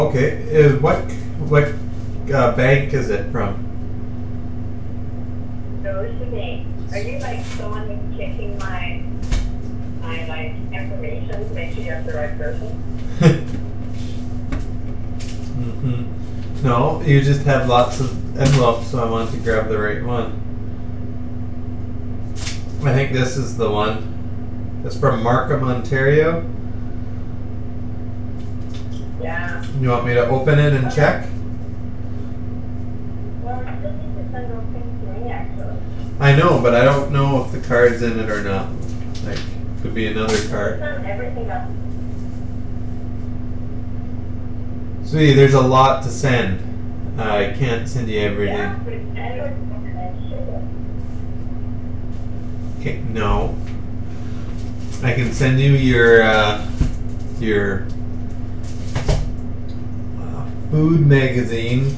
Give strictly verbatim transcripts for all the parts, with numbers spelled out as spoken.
Okay, is what what uh, bank is it from? Scotiabank. Are you like someone who's checking my my like information to make sure you have the right person? mm-hmm. No, you just have lots of envelopes, so I want to grab the right one. I think this is the one. It's from Markham, Ontario. Yeah. You want me to open it and check? Well, I still need to send those things to me actually. I know, but I don't know if the card's in it or not. Like, could be another card. Send everything up. Sweetie, there's a lot to send. Uh, I can't send you everything. Yeah, but it's better than sugar. Okay, no. I can send you your uh, your uh, food magazine,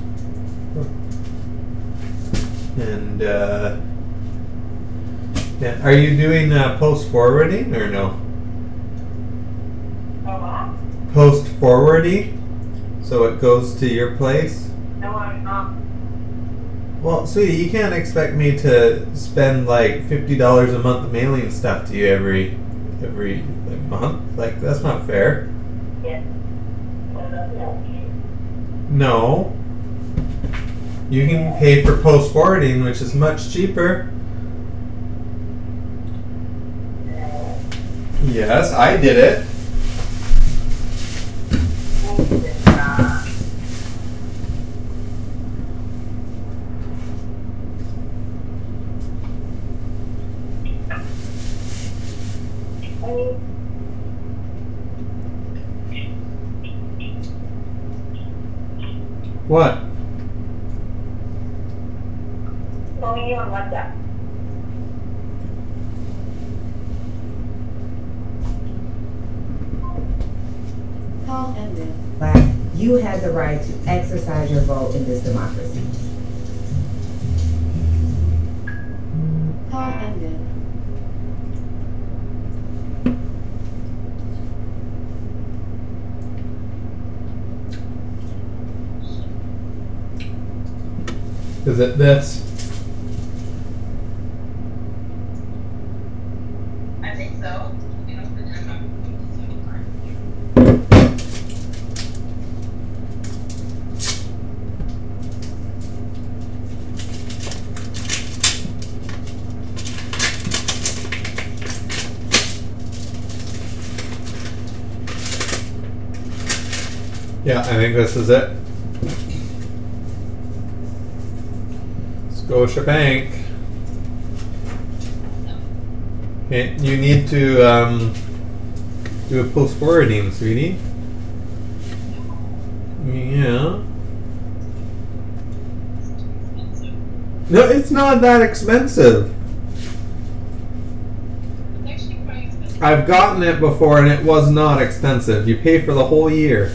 and uh, yeah. Are you doing uh, post forwarding or no? Oh, what? Post forwarding, so it goes to your place. No, I'm not. Well, sweetie, you can't expect me to spend like fifty dollars a month mailing stuff to you every every like, month. Like, that's not fair. Yes. Well, that's not okay. No. You can pay for post forwarding, which is much cheaper. Yes, I did it. What? Calling you on WhatsApp. Call ended. But you had the right to exercise your vote in this democracy. Call ended. Is it this? I think so. You know, the time I'm Yeah, I think this is it. Scotiabank. Okay, you need to um, do a post forwarding, sweetie. Yeah. No, it's not that expensive. It's actually quite expensive. I've gotten it before and it was not expensive. You pay for the whole year.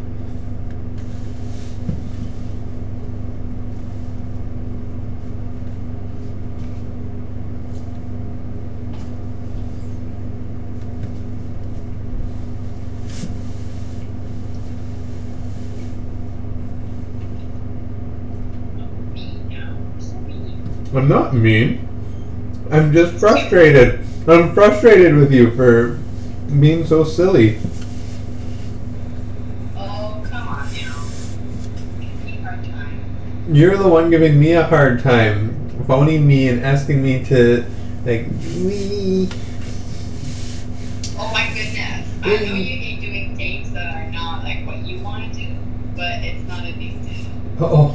I'm not mean. I'm just frustrated. I'm frustrated with you for being so silly. Oh, come on now. Give me a hard time. You're the one giving me a hard time, phoning me and asking me to, like, wee. Oh my goodness. I know you hate doing things that are not like what you want to do, but it's not a big deal. Uh-oh.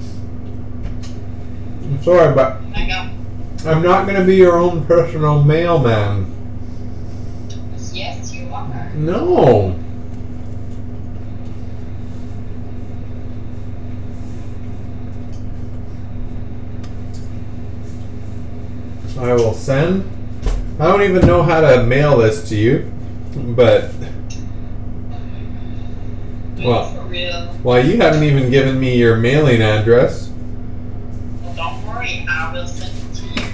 I'm sorry, but I know. I'm not going to be your own personal mailman. Yes, you are. No. I will send. I don't even know how to mail this to you, but well, For real. well, you haven't even given me your mailing address. Well, don't worry. I will send it to you.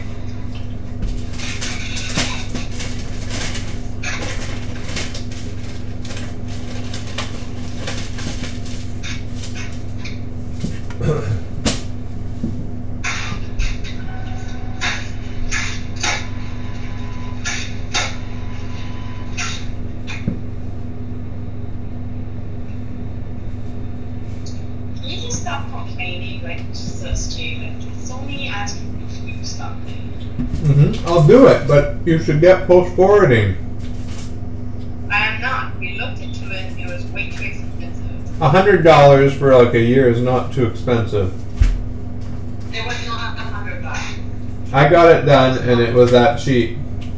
stop complaining, like, Jesus, Jay, like, it's only asking you to stop it. Mm-hmm. I'll do it, but you should get post forwarding. I am not. We looked into it. It was way too expensive. A hundred dollars for like a year is not too expensive. It was not a hundred bucks. I got it done, and it was that cheap.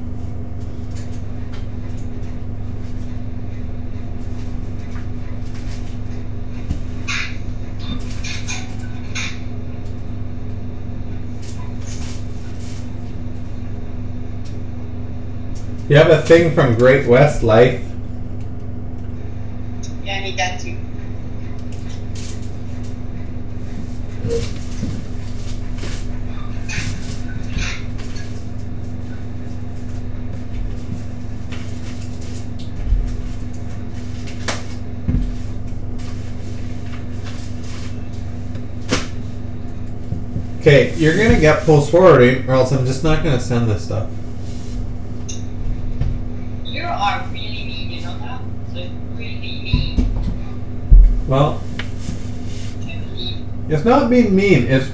You have a thing from Great West Life? Yeah, I need that too. Okay, you're gonna get post forwarding, or else I'm just not gonna send this stuff. You are really mean, you know that? Like, really mean. Well, I can't believe. it's not being mean. It's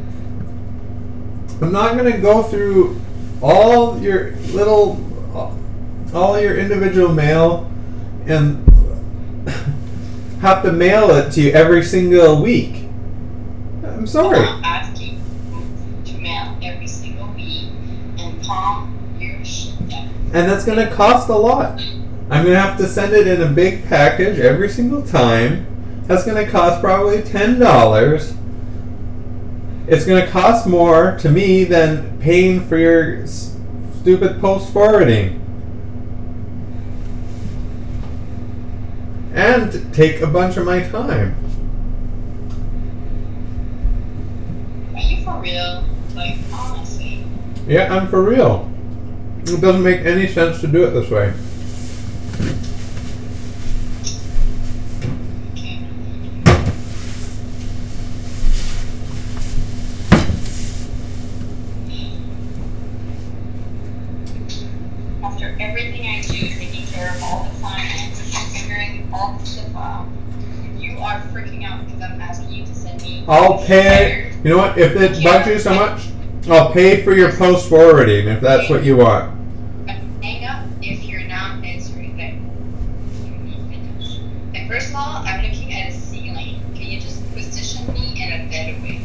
I'm not gonna go through all your little, all your individual mail, and have to mail it to you every single week. I'm sorry. I'm not asking you to mail every single week and palm your shit down. And that's going to cost a lot. I'm going to have to send it in a big package every single time. That's going to cost probably ten dollars. It's going to cost more to me than paying for your s- stupid post forwarding. And take a bunch of my time. Are you for real? Like, honestly. Yeah, I'm for real. It doesn't make any sense to do it this way. Okay. After everything I do, taking care of all the finances, figuring all the stuff out, you are freaking out because I'm asking you to send me. I'll pay. You know what? If it bugs you so much, I'll pay for your post forwarding if that's what you want. Hang up if you're not answering. Like, you need to finish. Like, first of all, I'm looking at a ceiling. Can you just position me in a better way?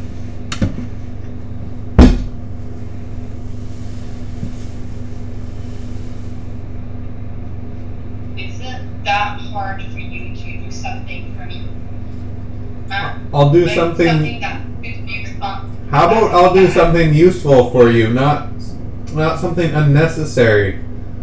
Is it that hard for you to do something for me? Huh? I'll do Like, something. Something that makes me respond. How about I'll do something useful for you, not not something unnecessary.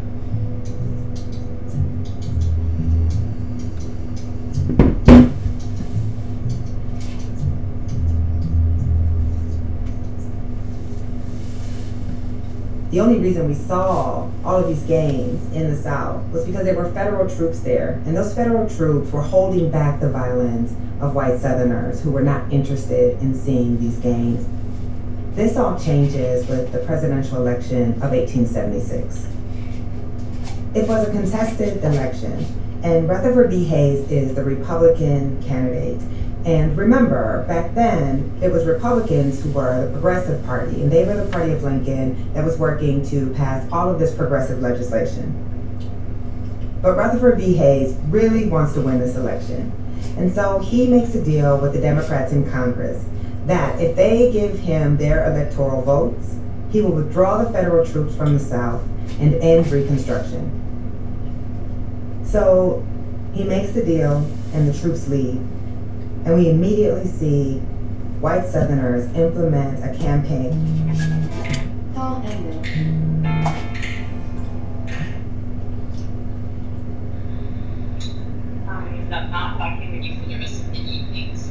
The only reason we saw all of these games in the South was because there were federal troops there, and those federal troops were holding back the violence of white Southerners who were not interested in seeing these games. This all changes with the presidential election of eighteen seventy-six. It was a contested election, and Rutherford B. Hayes is the Republican candidate. And remember, back then, it was Republicans who were the Progressive Party, and they were the party of Lincoln that was working to pass all of this progressive legislation. But Rutherford B. Hayes really wants to win this election. And so he makes a deal with the Democrats in Congress that if they give him their electoral votes, he will withdraw the federal troops from the South and end Reconstruction. So he makes the deal, and the troops leave. And we immediately see white Southerners implement a campaign. Call ended. Um, not, not talking with you for the rest of the evenings.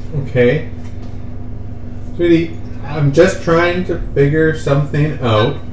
Okay. Sweetie, I'm just trying to figure something out.